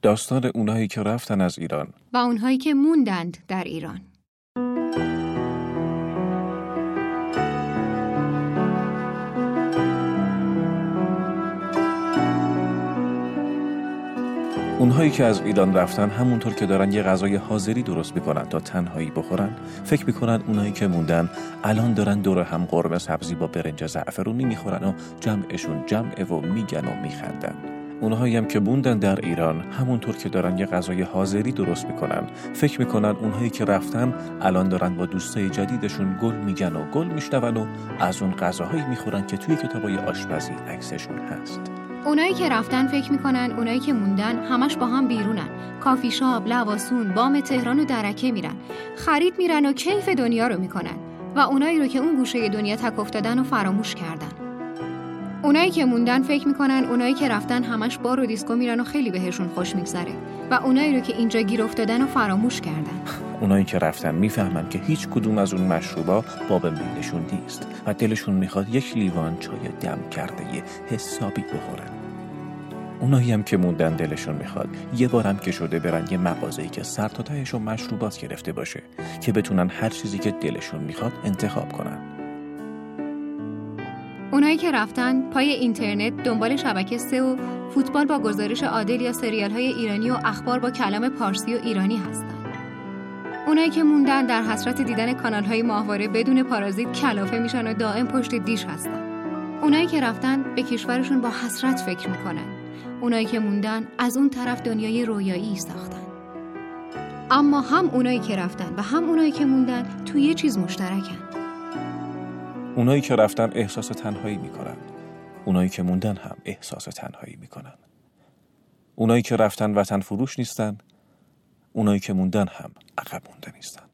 داستان اونایی که رفتن از ایران و اونهایی که موندند در ایران. اونهایی که از ایران رفتن همونطور که دارن یه غذای حاضری درست میکنن تا تنهایی بخورن، فکر میکنن اونهایی که موندن الان دارن دور هم قرمه سبزی با برنج زعفرونی میخورن و جمعشون جمعه و میگن و میخندن. اونهایی هم که موندن در ایران همونطور که دارن یه غذای حاضری درست میکنن، فکر میکنن اونهایی که رفتن الان دارن با دوستای جدیدشون گل میگن و گل میشنون و از اون غذاهایی میخورن که توی کتابای آشپزی عکسشون هست. اونایی که رفتن فکر میکنن اونایی که موندن همش با هم بیرونن، کافی شاپ، لواسون، بام تهران و درکه میرن، خرید میرن و کیف دنیا رو میکنن و اونایی رو که اون گوشه دنیا تک افتادن و فراموش کردن. اونایی که موندن فکر میکنن اونایی که رفتن همش بار و دیسکو میرن و خیلی بهشون خوش میگذره و اونایی رو که اینجا گیر افتادن و فراموش کردن. اونایی که رفتن میفهمن که هیچ کدوم از اون مشروبا باب میلشون نیست و دلشون میخواد یک لیوان چای دم کرده حسابی بخورن. اونایی هم که موندن دلشون میخواد یه بارم که شده برن یه مغازه‌ای که سر تا تهش مشروبات گرفته باشه که بتونن هر چیزی که دلشون میخواد انتخاب کنن. اونایی که رفتن پای اینترنت دنبال شبکه 3 و فوتبال با گزارش عادل یا سریال‌های ایرانی و اخبار با کلام پارسی و ایرانی هستن. اونایی که موندن در حسرت دیدن کانال‌های ماهواره بدون پارازیت کلافه میشن و دائم پشت دیش هستن. اونایی که رفتن به کشورشون با حسرت فکر میکنن. اونایی که موندن از اون طرف دنیای رویایی ساختن. اما هم اونایی که رفتن و هم اونایی که موندن توی یه چیز مشترکن. اونایی که رفتن احساس تنهایی میکنن. اونایی که موندن هم احساس تنهایی میکنن. اونایی که رفتن وطن فروش نیستن. اونایی که موندن هم عقب مونده نیستن.